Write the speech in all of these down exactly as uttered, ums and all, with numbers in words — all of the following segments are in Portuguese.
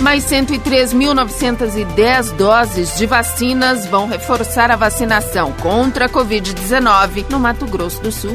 Mais cento e três mil novecentas e dez doses de vacinas vão reforçar a vacinação contra a covid dezenove no Mato Grosso do Sul.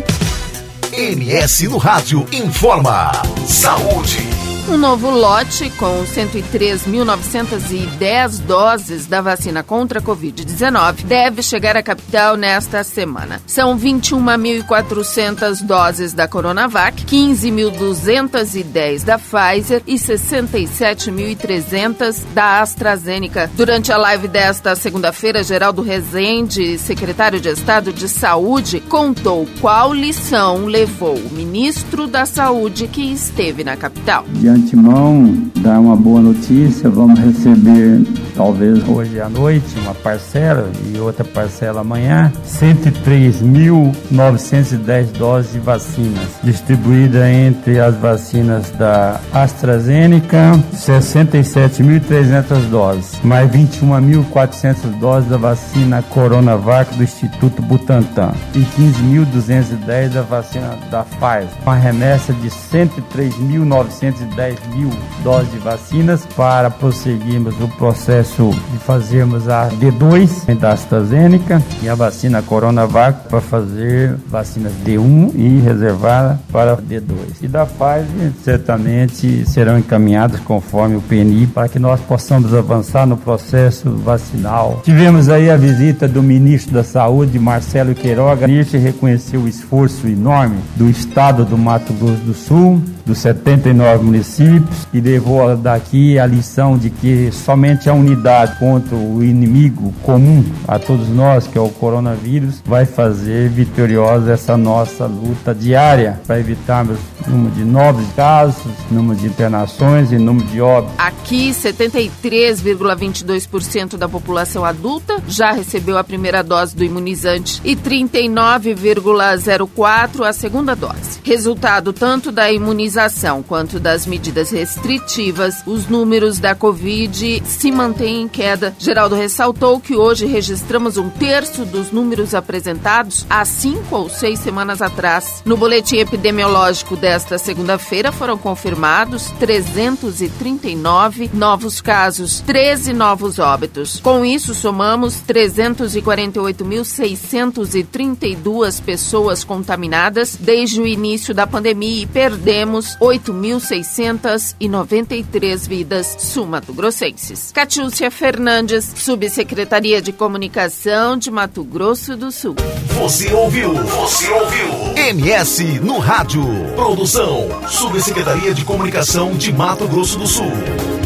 M S no Rádio informa. Saúde. Um novo lote com cento e três mil novecentas e dez doses da vacina contra a covid dezenove deve chegar à capital nesta semana. São vinte e uma mil e quatrocentas doses da Coronavac, quinze mil duzentas e dez da Pfizer e sessenta e sete mil e trezentas da AstraZeneca. Durante a live desta segunda-feira, Geraldo Rezende, secretário de Estado de Saúde, contou qual lição levou o ministro da Saúde que esteve na capital. De antemão, dar uma boa notícia, vamos receber, talvez hoje à noite, uma parcela e outra parcela amanhã, cento e três mil novecentas e dez doses de vacinas, distribuída entre as vacinas da AstraZeneca, sessenta e sete mil e trezentas doses, mais vinte e uma mil e quatrocentas doses da vacina Coronavac do Instituto Butantan e quinze mil duzentos e dez da vacina da Pfizer, uma remessa de cento e três mil novecentos e dez mil doses de vacinas para prosseguirmos o processo de fazermos a D dois da AstraZeneca e a vacina Coronavac para fazer vacinas D um e reservada para D dois. E da Pfizer certamente serão encaminhadas conforme o P N I para que nós possamos avançar no processo vacinal. Tivemos aí a visita do ministro da Saúde, Marcelo Queiroga. O ministro reconheceu o esforço enorme do estado do Mato Grosso do Sul, dos setenta e nove municípios, e levou daqui a lição de que somente a unidade contra o inimigo comum a todos nós, que é o coronavírus, vai fazer vitoriosa essa nossa luta diária para evitarmos o número de novos casos, número de internações e número de óbitos. Aqui, setenta e três vírgula vinte e dois por cento da população adulta já recebeu a primeira dose do imunizante e trinta e nove vírgula zero quatro por cento a segunda dose. Resultado tanto da imunização quanto das medidas restritivas, os números da Covid se mantêm em queda. Geraldo ressaltou que hoje registramos um terço dos números apresentados há cinco ou seis semanas atrás. No boletim epidemiológico desta segunda-feira foram confirmados trezentos e trinta e nove novos casos, treze novos óbitos. Com isso, somamos trezentos e quarenta e oito mil seiscentos e trinta e duas pessoas contaminadas desde o início da pandemia e perdemos oito mil seiscentos e noventa e três vidas sul-mato-grossenses. Catiúcia Fernandes, Subsecretaria de Comunicação de Mato Grosso do Sul. Você ouviu? Você ouviu? M S no Rádio. Produção, Subsecretaria de Comunicação de Mato Grosso do Sul.